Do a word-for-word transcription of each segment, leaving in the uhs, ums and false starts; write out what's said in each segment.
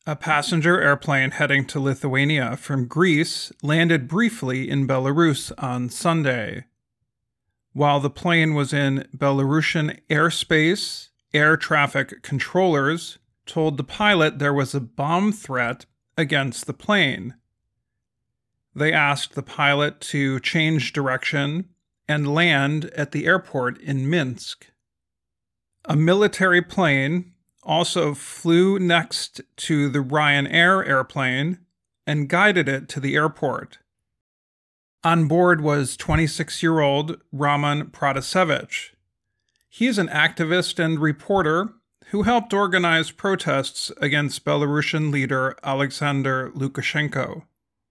A passenger airplane heading to Lithuania from Greece landed briefly in Belarus on Sunday. While the plane was in Belarusian airspace, air traffic controllers told the pilot there was a bomb threat against the plane. They asked the pilot to change direction and land at the airport in Minsk. A military plane also flew next to the Ryanair airplane and guided it to the airport. On board was twenty-six-year-old Roman Protasevich. He is an activist and reporter who helped organize protests against Belarusian leader Alexander Lukashenko.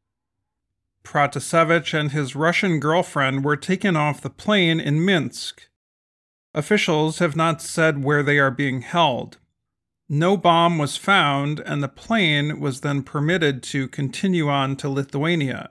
Protasevich and his Russian girlfriend were taken off the plane in Minsk. Officials have not said where they are being held. No bomb was found, and the plane was then permitted to continue on to Lithuania.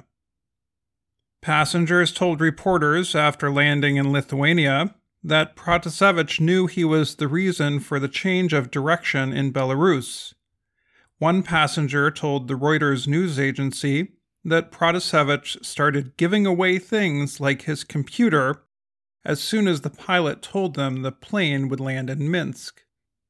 Passengers told reporters after landing in Lithuania that Protasevich knew he was the reason for the change of direction in Belarus. One passenger told the Reuters news agency that Protasevich started giving away things like his computer as soon as the pilot told them the plane would land in Minsk.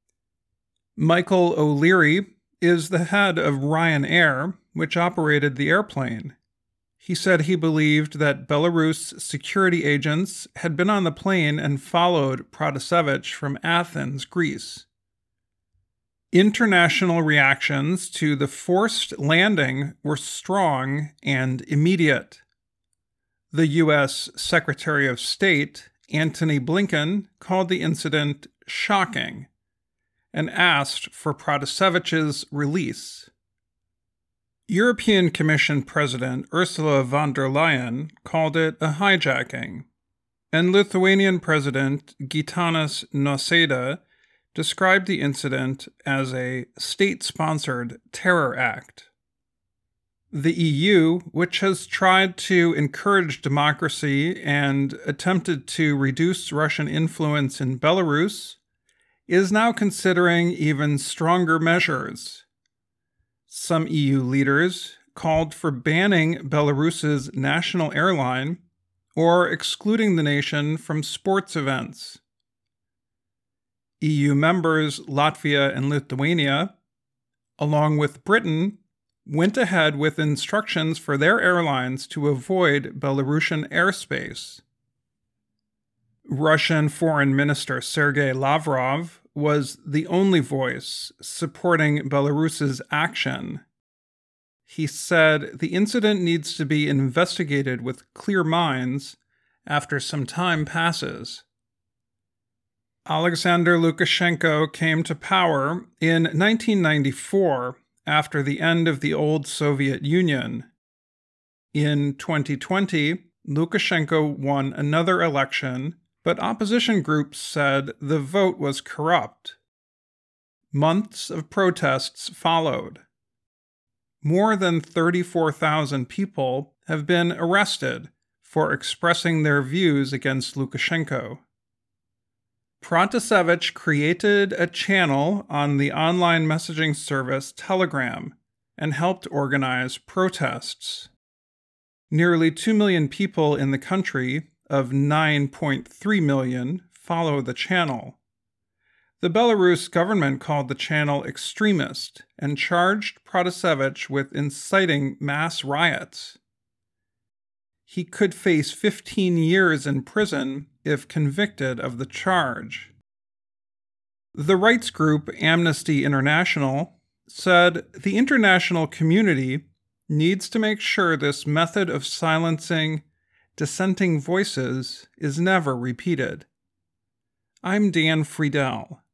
Michael O'Leary is the head of Ryanair, which operated the airplane. He said he believed that Belarus security agents had been on the plane and followed Protasevich from Athens, Greece. International reactions to the forced landing were strong and immediate. The U S Secretary of State, Antony Blinken, called the incident shocking and asked for Protasevich's release. European Commission President Ursula von der Leyen called it a hijacking, and Lithuanian President Gitanas Nausėda described the incident as a state-sponsored terror act. The E U, which has tried to encourage democracy and attempted to reduce Russian influence in Belarus, is now considering even stronger measures. Some E U leaders called for banning Belarus's national airline or excluding the nation from sports events. E U members Latvia and Lithuania, along with Britain, went ahead with instructions for their airlines to avoid Belarusian airspace. Russian Foreign Minister Sergei Lavrov was the only voice supporting Belarus's action. He said the incident needs to be investigated with clear minds after some time passes. Alexander Lukashenko came to power in nineteen ninety-four after the end of the old Soviet Union. In twenty twenty, Lukashenko won another election, but opposition groups said the vote was corrupt. Months of protests followed. More than thirty-four thousand people have been arrested for expressing their views against Lukashenko. Protasevich created a channel on the online messaging service Telegram and helped organize protests. Nearly two million people in the country of nine point three million follow the channel. The Belarus government called the channel extremist and charged Protasevich with inciting mass riots. He could face fifteen years in prison if convicted of the charge. The rights group Amnesty International said the international community needs to make sure this method of silencing dissenting voices is never repeated. I'm Dan Friedel.